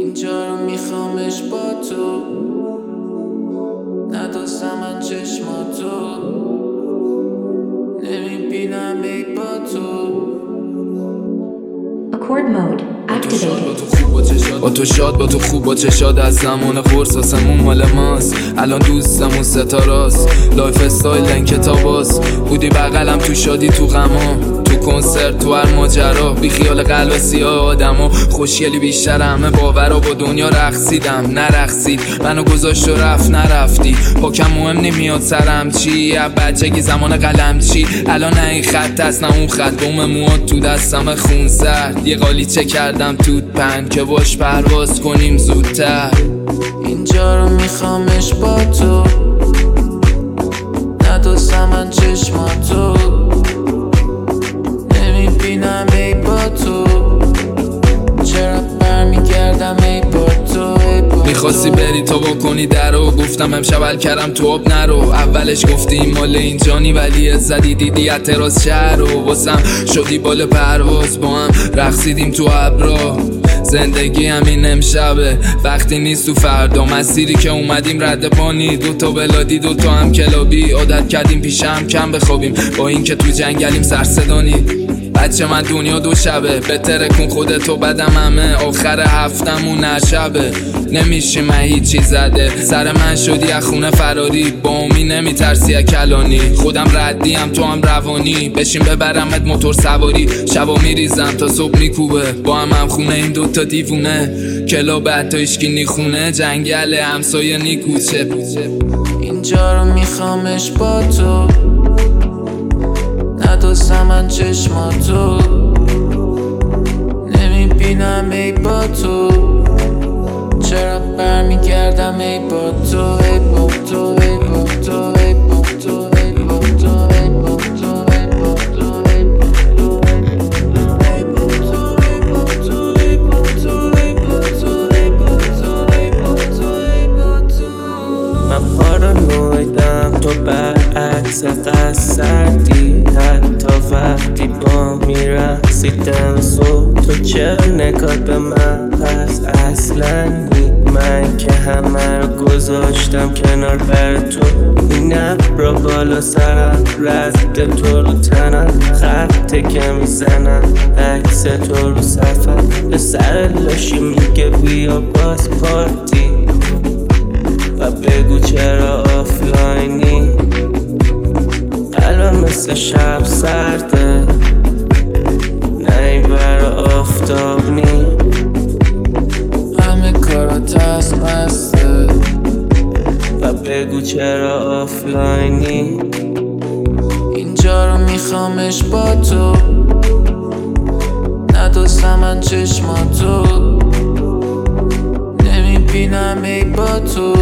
اینجا رو میخوامش با تو، ندوستم من چشماتو، نمیبینم ای با تو. Accord mode activated. با تو شاد، با تو خوب، با چشاد از زمان قرص آسمون مال ماست. الان دوستمون ستاراست، لایف استایل این کتاباست. بودی بغلم تو شادی تو غما، تو کنسرت تو هر ماجرا، بی خیال قلب سیاه آدما. خوشگلی بیشتر همه باورا، با دنیا رقصیدم نرقصید، منو گذاشت و رفت نرفتی. پاکم مهم نمیاد سرم چی، بچگی زمان قلم چی. الان نه این خط هست نه اون خط، بوم مواد تو دستم خون سرد. یه قالیچه کردم توت پن که باش پرواز کنیم زودتر. اینجا رو میخوامش با تو، ندوستم من چشماتو، نمیبینم ای با تو. چرا برمیگردم ای با تو. میخواستی بری تو بکنی درو، گفتم امشب حل کردم تو آب نرو. اولش گفتی این مال اینجانی ولی زدی دیدی اعتراض شهر رو. واسم شدی بال پرواز، با هم رقصیدیم تو ابرا. زندگی همین امشبه، وقتی نیست تو فردا. مسیری که اومدیم رد پانی، دوتا بلادی دوتا هم کلابی. عادت کردیم پیشم کم بخوابیم، با این که تو جنگلیم سرصدانی. بچه من دنیا دو شبه، بهتره کن خودتو بدم همه. آخر هفتمون هر شبه، نمیشه من هیچی زده. سر من شدی از خونه فراری، با امی نمیترسی از کلانی. خودم ردیم تو هم روانی، بشین ببرمت موتور سواری. شبا میریزم تا صبح میکوبه، با هم خونه این دوتا دیوونه. کلاب حتی اشکی نیخونه، جنگل همسایه نیکوچه. اینجا رو میخوامش با تو، ندوستم من چشماتو، نمیبینم ای با تو. چرا برمیگردم ای با تو، ای با تو، ای با تو، ای با تو، ای با تو، ای با تو، ای با تو، ای با تو، ای با تو، ای با تو، ای با تو، ای با تو، ای با تو، ای با تو، ای با تو. من پارانویدم تو برعکس قصدی، حتی وقتی با میرسیدم صبح. تو چرا نگاه به من پس اصلا نی؟ من که همه رو گذاشتم کنار بر تو. این ابرا بالا سرم، رد تو رو تنم، خطه که میزنم عکس تو رو صفم. به سر لاشی میگه بیا باز پارتی، و بگو چرا آفلاینی. الان مثل شب سرده، نه این برا آفتاب نی. همه کارات از مسته، و بگو چرا آفلاینی. اینجا رو میخوامش با تو، ندوستم من چشماتو، نمیبینم ای با تو.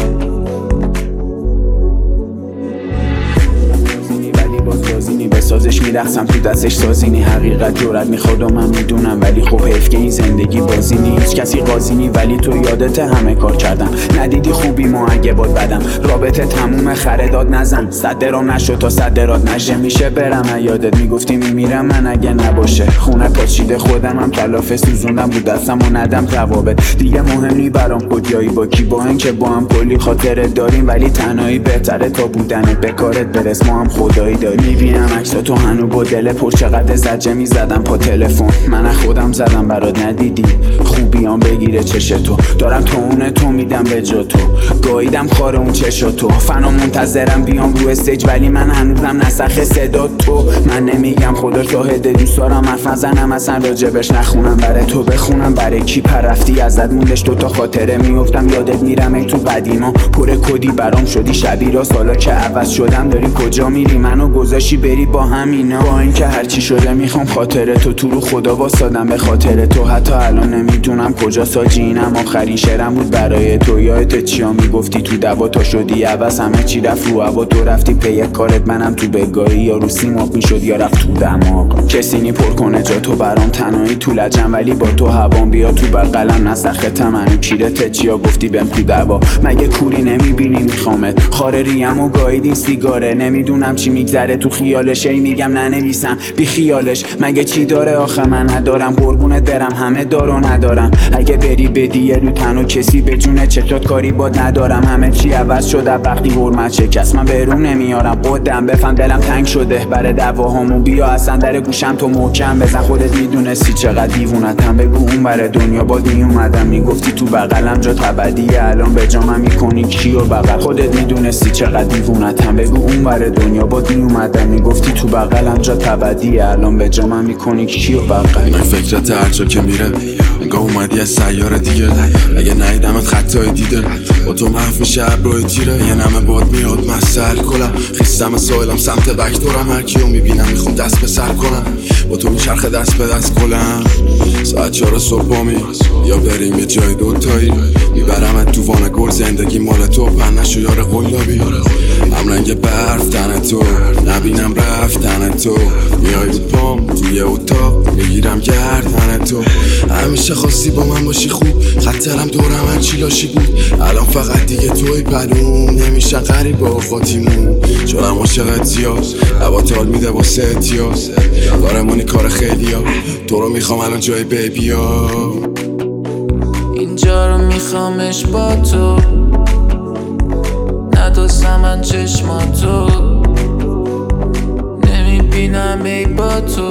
ولی باز بازینی به سازش میرخصم تو دستش سازینی. حقیقت جرات میخواد و من میدونم، ولی خب حیف که این زندگی بازینی. هیچ کسی قاضینی ولی تو یادت همه کار کردم. ندیدی خوبی ما اگه باد بدم، رابطه تموم خرداد نزن. 100 درام نشد تا 100 درات نشه. میشه برم یادت میگفتی میمیرم من اگه نباشه. خونه پاچیده خودم هم کلافه سوزوندم بود دستم و ندم ثوابت. دیگه مهم نی برام کجایی با کی، با این که با هم کلی خاطره داریم. ولی تنهایی بهتره تا بودنت، به کارت برس ما هم خدایی داریم. میبینم عکسا تو هنو با دل پر، چقدر زجه میزدم پا تلفن. من از خودم زدم برات ندیدی، خوبیام بگیره چشتو. دارم تو میدم به جا تو، گاییدم خار اون چشاتو. فنا منتظرم بیام رو استیج ولی من هنوزم نسخ صدا تو. من نمیگم خدا شاهده، دوست دارم حرف نزنم اصلا راجبش نخونم. برای تو بخونم برای کی پرفتی ازت موندش دوتا خاطره میفتم یادت میرم ای تو قدیما. پر کدی برام شدی شبی را، سالا که عوض شدم داری کجا میری منو گذاشی بری با همینا. با اینکه هرچی شده میخوام خاطره تو رو خدا واسادم به خاطر تو. حتی الان نمیدونم کجا ساجی، اینم آخرین شعرم بود برای تو. یادت چیا میگفتی تو دوا تا شدی عوض، همه چی رفت رو هوا. تو رفتی پی کارت، منم تو بگاهی. یا رو سیماب میشد یا رفت تو دماغ. کسی نی پر کنه جا تو برام، تنهایی تو لجم ولی با تو هوام. بیا تو بغلم نسختم منو کیرت چیا گفتی بهم تو دوا. مگه کوری نمیبینی میخوامت، خاره ریم و گاییدین سیگاره. نمیدونم چی میگذره تو خیالش، ای میگم ننویسم اصلا بی خیالش. مگه چی داره آخه من ندارم، قربونت برم همه دارو ندارم. اگه بری بدی یه رو تنو کسی به جونه چشات کاری باد ندارم. همه چی عوض شده وقتی حرمت شکست، من برون نمیارم قدم بفهم دلم تنگ شده برای دعواهامون. بیا اصلا در گوشم تو محکم بزن، خودت میدونستی چقدر دیوونتم. بگو اون برای دنیا باد میومدم، میگفتی تو بغلم جا ابدیه، الان به جامم میکنی کیو بغل. خودت میدونستی چقدر دیوونتم. بگو اون برای دنیا باد میومدم، میگفتی تو بغلم جا ابدیه، الان به جامم میکنی کیو بغل. من فکرت هر جا که میره انگاه اومدی از سیاره دیگه. اگه نیدمت خطای دیده با تو محو میشه ابروی تیره. یه نمه باد میاد من سر کنم، خیستم سایلم سمت وکتورم. هر کیو میبینم میخوام دست به سر کنم، با تو میچرخ دست به دست کلم. ساعت 4 صبح بامی یا بریم یه جای دوتایی، میبرمت تو وان گل زندگی مال تو. پنشو یار قلابی هم رنگ برف تن تو، نبینم رفتن تو. میای رو پام توی اتاق میگیرم گردن تو. همیشه خواستی با من باشی خوب، خطرم دورم هرچی لاشی بود. الان فقط دیگه توی پدوم نمیشن قریب با خاطیمون. چونم عاشقت زیاد هوا تال میده واسه اتیاز. کارمونی کار خیلی ها، تو رو میخوام الان جای بیبی ها. اینجا رو میخوامش با تو، ندوستم من چشماتو. نمیبینم ای با تو،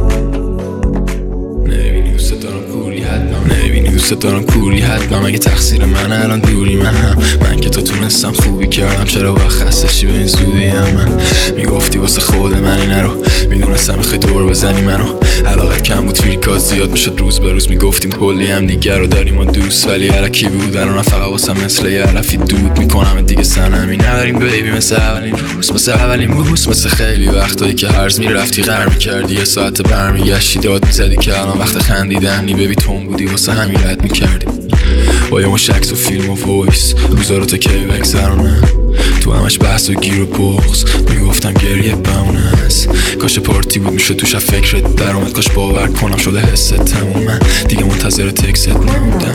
نمیبینی دوست دارم کوری حتما، نمیبینی دوست دارم کوری حتما. مگه تقصیر من الان دوری من که تو تونستم خوبی کردم. چرا وقت خستشی به این زودی هم من میگفتی واسه خود من اینه رو، میدونستم میخوای دور بزنی منو. علاقت کم بود فیلکات زیاد میشد روز به روز، میگفتیم کلی هم دیگر رو داریم و دوست. ولی علکی بود الان فقط واسه مثل یه علفی دود میکنم دیگه. سنمی نداریم بیبی مثل اولین روز، مثل اولین بوس. مثل خیلی وقتایی که هرز میرفتی غر میکردی، یه ساعت برمیگشتی داد میزدی که الان وقت خندیدنی. ببی تون بودی واسه همین رد میکردی با یه مشکس و فیلم و وایس. روزا رو تا کی بگذرونم تو همش بحث و گیر و بغض. میگفتم گریه بمونه است، کاش پارتی بود میشد توش فکرت در اومد. کاش باور کنم شده حست تموم، من دیگه منتظر تکست نموندم.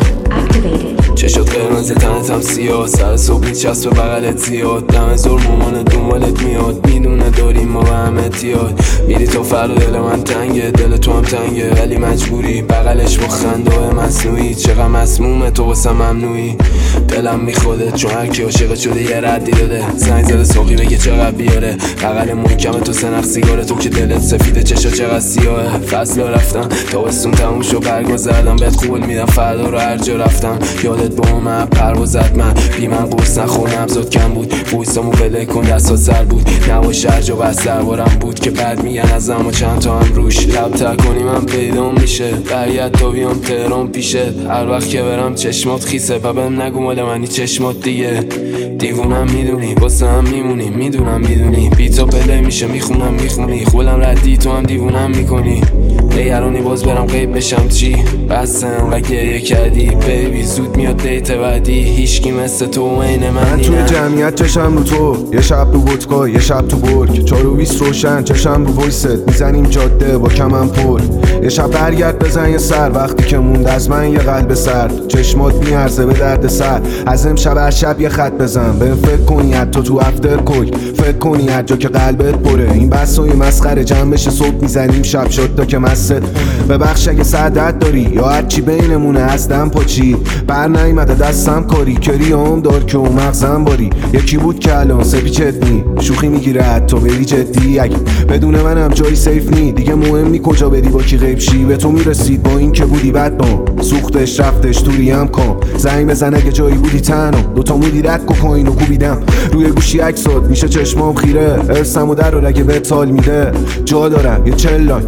چشات قرمز تنت هم سیاه، سر صبح میچسب به بغلت زیاد. دم زور مامان دنبالت میاد، میدونه داریم ما به هم اتیاد. میری تو فردا دل من تنگه، دل تو هم تنگه ولی مجبوری بغلش با خنده مصنوعی. چقدر مسمومه تو واسه ممنوعی، دلم میخوده چون هرکی عاشقت شده یه ردی داده. زنگ زده ساقی بگه چقدر بیاره، بغل محکمه تو سنخ سیگاره. تو که دلت سفیده چشا چقدر سیاهه. فصل رفتن تابستون تموم شو برگا زدم، بهت قول میدم فردا رو هر جا رفتم. یادت با من پروازت من بی من قرص نخور نبزاد کم بود. بویستامو بله کن دستا سر بود، نواش هر جا بس دربارم بود. که بعد میگن از اما چند تا هم روش لب تر کنی من پیدا میشه. برگرد تا بیام تهران پیشت، هر وقت که برم چشمات خیسه. و بهم نگو مال منی چشمات دیگه. دیوونم میدونی واسه هم میمونی، میدونم میدونی. بیتا بله میشه میخونم میخونی، خودم ردی تو هم دیوونم میکنی. نگرانی باز برم غیب بشم چی؟ بسته انقدر گریه کردی بیبی، زود میاد دیت بعدی. هیچکی مثل تو عین من توی جمعیت چشم رو تو، یه شب تو ودکا یه شب تو برگ. 4 و 20 روشن چشم رو وایست، میزنیم جاده با کمم پر. یه شب برگرد بزن یه سر، وقتی که موند از من یه قلب سرد. چشمات میارزه به درد سر، از امشب هر شب یه خط بزن. به فکر کنی حتی تو افتر کوک، فکر کنی هر جا که قلبت پره. این بحثای مسخره جمع بشه صبح میزنیم شب شد تا که مست. ببخش اگه سعادت داری یا هرچی بینمونه از دم پاچید. بر نیمده دستم کاری کریام دار که اون مغزم باری. یکی بود که الان سپیچت نی، شوخی میگیره حتی بری جدی. اگه بدون منم جایی سیف نی، دیگه مهم نی کجا بری با کی غیب شی. به تو میرسید با این که بودی بد با سوختش رفتش توری هم کن. زنگ بزن اگه جایی بودی تنها، دوتا مودی رد کوکائینو کوبیدم روی گوشی عکسات. میشه چشمام خیره، ارسم و در رو اگه به تال میده. جا دارم یه چلای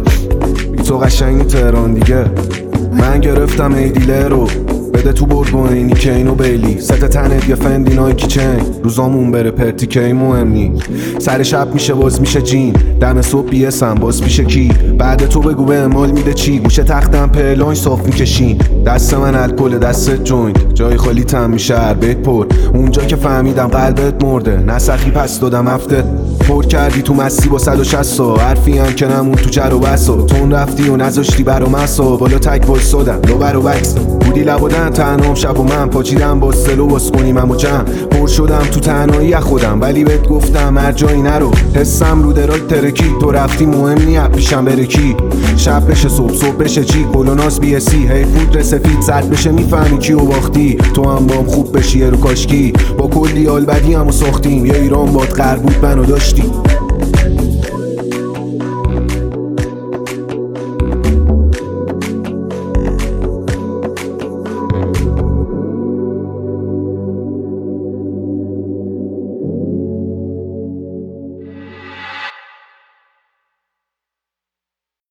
تو قشنگ تهران دیگه. من گرفتم ای دیله رو بده تو برگوینی کینو بیلی. ست تنت یه فندی نایکی چنگ، روزامون بره پرتی کی مهم نی. سر شب میشه باز میشه جین، دم صبح بیسم باز پیش کی. بعد تو بگو به امال میده چی، گوشه تختم پلان صاف میکشین. دست من الکل دستت جوینت، جای خالی تم میشه هر بیت پر. اونجا که فهمیدم قلبت مرده، نسخی پس دادم هفته پر کردی تو مستی با 160 حرفی هم که نمون تو جر و بسا. تون رفتی و نذاشتی برا مسا، بالا تک وایسادم لو برا بکس بودی لبا بودن تنهام شب و من پاچیدم با سلو باز کنیم و جمع پر شدم تو تنهایی از خودم، ولی بهت گفتم هر جایی نرو. حسم رو دراگ ترکی، تو رفتی مهم نی پیشم بره کی. شب بشه صبح بشه چی، کلوناس بی اسی هی پودر سفید زد بشه میفهمی کی و باختی. تو هم بام خوب بشی رو کاشکی، با کلی آل بدی همو ساختیم. یا ایران باد غر بود منو داشتی.